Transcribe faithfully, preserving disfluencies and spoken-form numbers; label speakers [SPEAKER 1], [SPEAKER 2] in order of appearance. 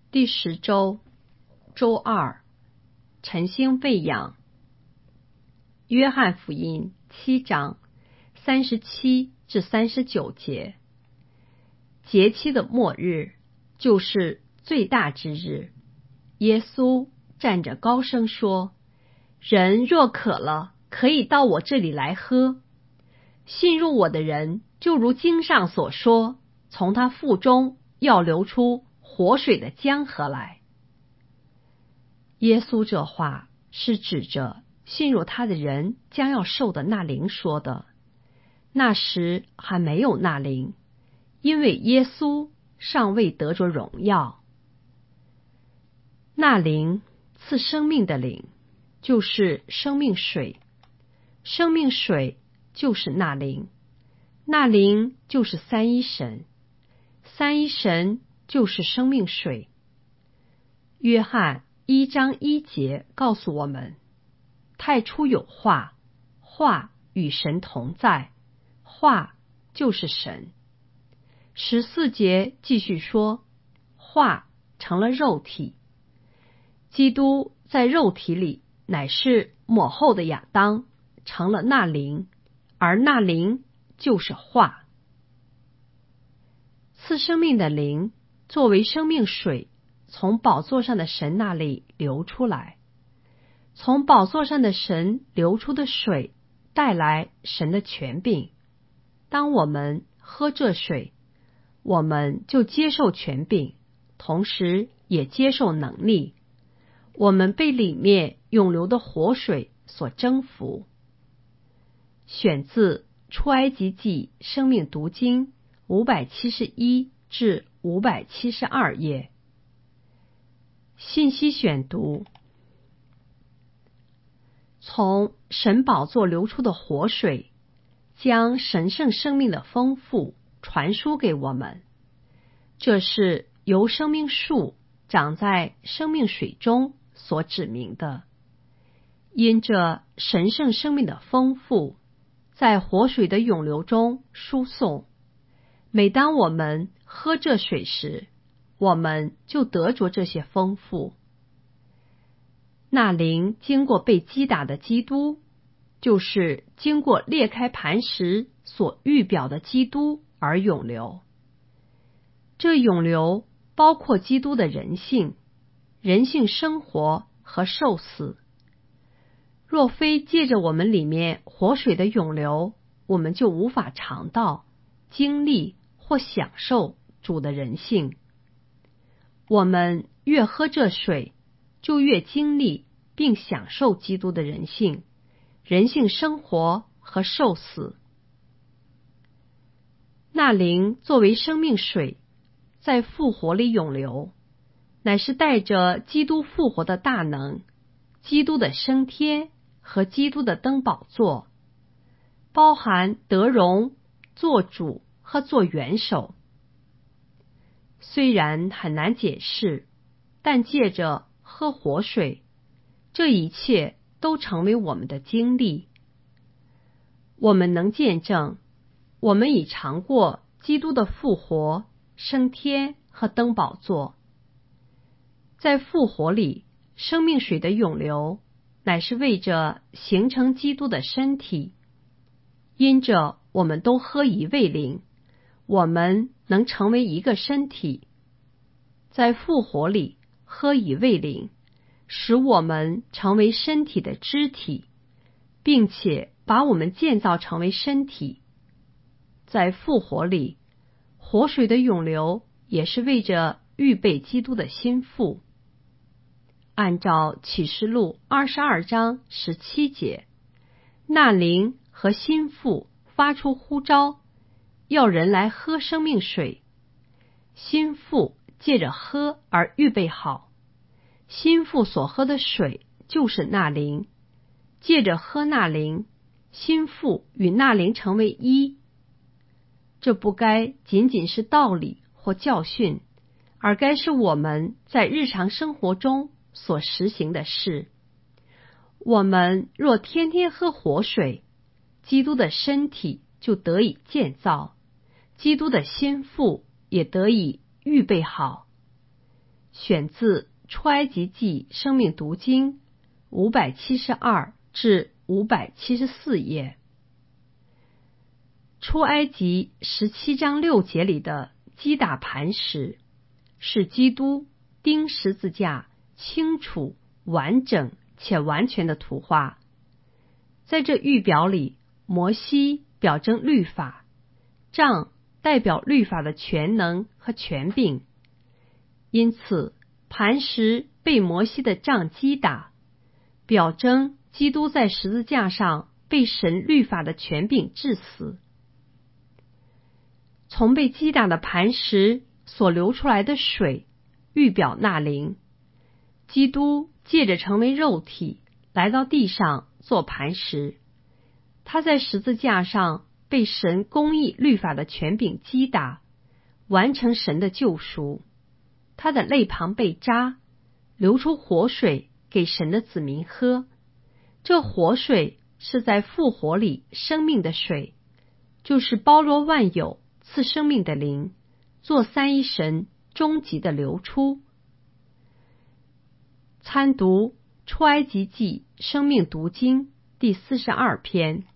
[SPEAKER 1] 第十周周二，晨星喂养。约翰福音七章三十七至三十九节。节期的末日就是最大之日。耶稣站着高声说：人若渴了，可以到我这里来喝。信入我的人，就如经上所说，从他腹中要流出活水的江河来。耶稣这话是指着信入他的人将要受的那灵说的。那时还没有那灵，因为耶稣尚未得着荣耀。那灵赐生命的灵，就是生命水，生命水就是那灵，那灵就是三一神，三一神就是生命水。约翰一章一节告诉我们，太初有话，话与神同在，话就是神。十四节继续说，话成了肉体。基督在肉体里乃是末后的亚当，成了那灵，而那灵就是话。赐生命的灵作为生命水，从宝座上的神那里流出来。从宝座上的神流出的水带来神的权柄。当我们喝这水，我们就接受权柄，同时也接受能力。我们被里面涌流的活水所征服。选自出埃及记生命读经五百七十一至五百七十二页。信息选读：从神宝座流出的活水，将神圣生命的丰富传输给我们。这是由生命树长在生命水中所指明的。因着神圣生命的丰富，在活水的涌流中输送。每当我们喝这水时，我们就得着这些丰富。那灵经过被击打的基督，就是经过裂开磐石所预表的基督而涌流。这涌流包括基督的人性、人性生活和受死。若非借着我们里面活水的涌流，我们就无法尝到、经历或享受主的人性。我们越喝这水，就越经历并享受基督的人性、人性生活和受死。那灵作为生命水，在复活里涌流，乃是带着基督复活的大能、基督的升天和基督的登宝座，包含得荣、做主和做元首。虽然很难解释，但借着喝活水，这一切都成为我们的经历。我们能见证，我们已尝过基督的复活、升天和登宝座。在复活里，生命水的涌流乃是为着形成基督的身体。因着我们都喝一位灵，我们能成为一个身体。在复活里喝一位灵，使我们成为身体的肢体，并且把我们建造成为身体。在复活里，活水的涌流也是为着预备基督的心腹。按照启示录二十二章十七节，那灵和心腹发出呼召，要人来喝生命水。心腹借着喝而预备好，心腹所喝的水就是那灵，借着喝那灵，心腹与那灵成为一。这不该仅仅是道理或教训，而该是我们在日常生活中所实行的事。我们若天天喝活水，基督的身体就得以建造，基督的心腹也得以预备好。 选自出埃及记生命读经五百七十二至五百七十四页。出埃及十七章六节里的击打磐石，是基督钉十字架清楚、完整且完全的图画。在这预表里，摩西表征律法，杖代表律法的全能和权柄，因此磐石被摩西的杖击打，表征基督在十字架上被神律法的权柄致死。从被击打的磐石所流出来的水，预表那灵。基督借着成为肉体，来到地上做磐石。他在十字架上被神公义律法的权柄击打，完成神的救赎。他的肋旁被扎，流出活水给神的子民喝。这活水是在复活里生命的水，就是包罗万有赐生命的灵，做三一神终极的流出。参读出埃及记生命读经第四十二篇。